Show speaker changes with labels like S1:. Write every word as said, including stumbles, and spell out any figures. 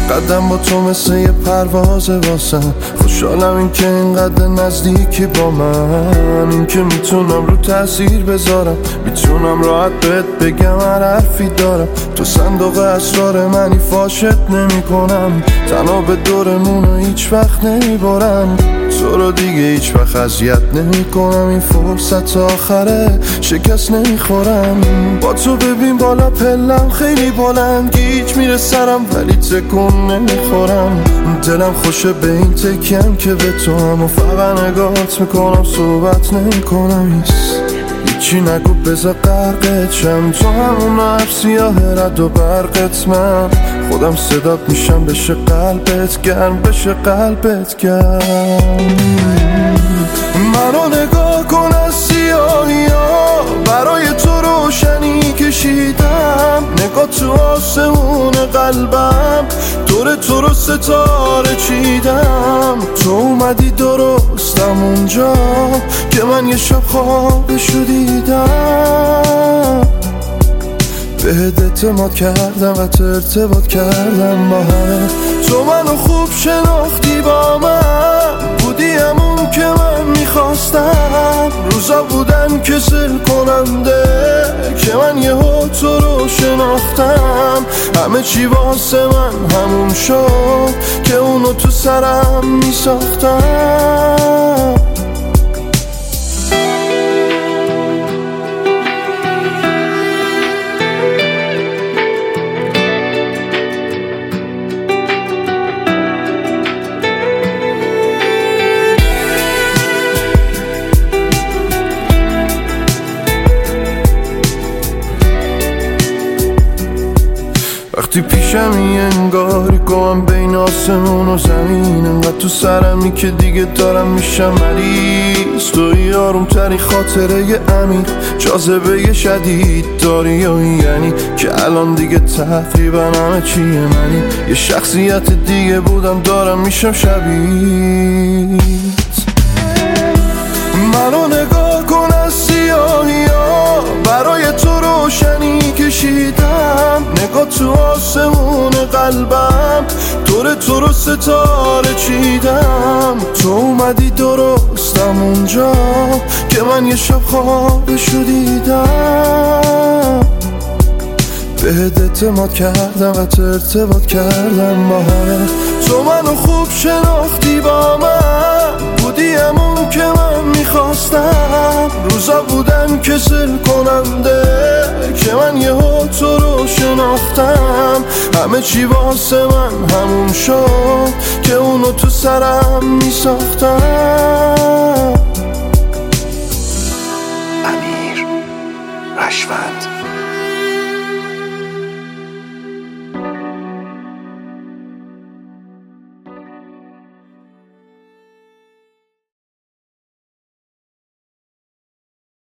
S1: قدم با تو مثل یه پرواز واسم. خوشحالم این که اینقدر نزدیکی با من، این که میتونم رو تاثیر بذارم، میتونم راحت بهت بگم هر حرفی دارم. تو صندوق اسرار منی، فاشت نمی کنم، تنها به دورمونو هیچ وقت نمیبارم. تو رو دیگه هیچ وقت اذیت نمی کنم، این فرصت آخره شکست نمیخورم. با تو ببین بالا پلم خیلی بلند، گیج میره سرم ولی تکون نمیخورم. دلم خوشه به این تکیم که به تو هم و فقط نگاهت میکنم، صحبت نمی کنم. هیچی نگو بذار غرقت شم، تو همون حرف سیاه رد و برقت. من خودم صدات میشم، بشه قلبت گرم، بشه قلبت گرم. منو نگاه کن از سیاهی ها، برای تو روشنی کشیدم. نگاه تو آسمون قلبم، دور تو رو ستاره چیدم. تو اومدی درستم اونجا که من یه شب خوابشو دیدم. بهت اعتماد کردم و ارتباط کردم با همه. تو منو خوب شناختی، با من بودی همون که من میخواستم. روزا بودن کسل کننده که من یهو تو رو شناختم. همه چی واسه من همون شد که اونو تو سرم میساختم. وقتی پیشمی انگاری کنم بین آسمون و زمین، انقدر تو سرمی که دیگه دارم میشم مریض. توی آروم تری خاطره ی امیر، جاذبه شدید داری یا یعنی که الان دیگه تقریبا همه چیه منی. یه شخصیت دیگه بودم دارم میشم شبیه. منو نگاه کن از سیاهی ها، برای تو روشنی کشیدم. نگاه تو آسمون قلبم، دور تو رو ستاره چیدم. تو اومدی درستم اونجا که من یه شب خوابشو دیدم. بهت اعتماد کردم و ارتباط کردم با همه. تو منو خوب شناختی، با من بودی همون که من میخواستم. روزا بودن کسل کننده که من یهو تو رو شناختم. همه چی واسه من همون شد که اونو تو سرم میساختم.
S2: امیر رشوند.